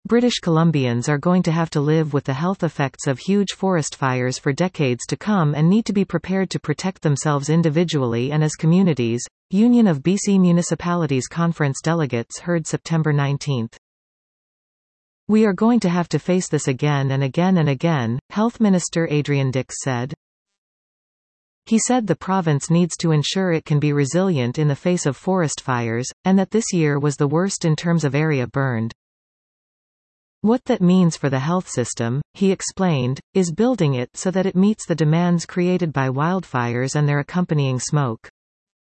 British Columbians are going to have to live with the health effects of huge forest fires for decades to come and need to be prepared to protect themselves individually and as communities, Union of BC Municipalities Conference delegates heard September 19. We are going to have to face this again and again and again, Health Minister Adrian Dix said. He said the province needs to ensure it can be resilient in the face of forest fires, and that this year was the worst in terms of area burned. What that means for the health system, he explained, is building it so that it meets the demands created by wildfires and their accompanying smoke.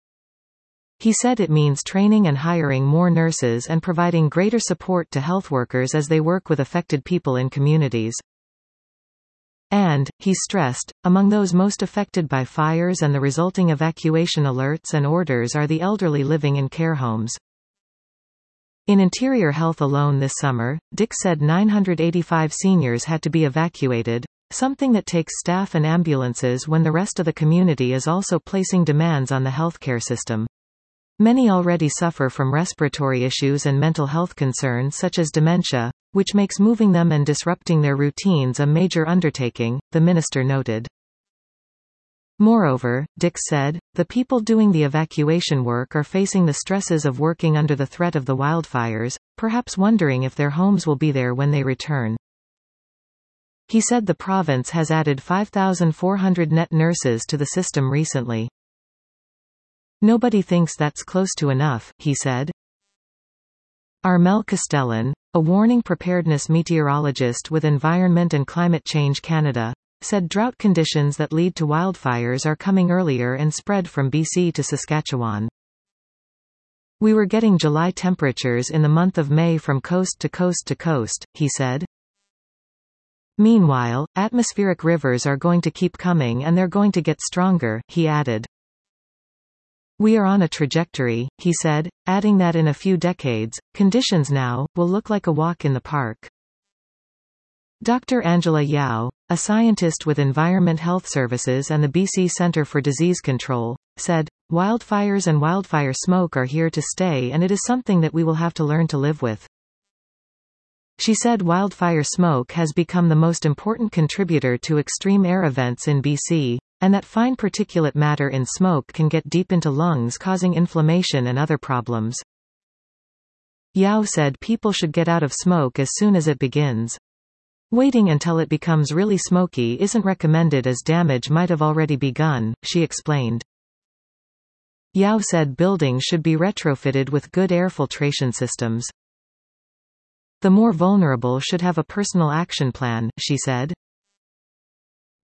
He said it means training and hiring more nurses and providing greater support to health workers as they work with affected people in communities. And, he stressed, among those most affected by fires and the resulting evacuation alerts and orders are the elderly living in care homes. In Interior Health alone this summer, Dix said 985 seniors had to be evacuated, something that takes staff and ambulances when the rest of the community is also placing demands on the healthcare system. Many already suffer from respiratory issues and mental health concerns such as dementia, which makes moving them and disrupting their routines a major undertaking, the minister noted. Moreover, Dix said, the people doing the evacuation work are facing the stresses of working under the threat of the wildfires, perhaps wondering if their homes will be there when they return. He said the province has added 5,400 net nurses to the system recently. Nobody thinks that's close to enough, he said. Armel Castellan, a warning preparedness meteorologist with Environment and Climate Change Canada, said drought conditions that lead to wildfires are coming earlier and spread from BC to Saskatchewan. We were getting July temperatures in the month of May from coast to coast to coast, he said. Meanwhile, atmospheric rivers are going to keep coming and they're going to get stronger, he added. We are on a trajectory, he said, adding that in a few decades, conditions now will look like a walk in the park. Dr. Angela Yao, a scientist with Environment Health Services and the BC Centre for Disease Control, said, wildfires and wildfire smoke are here to stay and it is something that we will have to learn to live with. She said wildfire smoke has become the most important contributor to extreme air events in BC, and that fine particulate matter in smoke can get deep into lungs causing inflammation and other problems. Yao said people should get out of smoke as soon as it begins. Waiting until it becomes really smoky isn't recommended as damage might have already begun, she explained. Yao said buildings should be retrofitted with good air filtration systems. The more vulnerable should have a personal action plan, she said.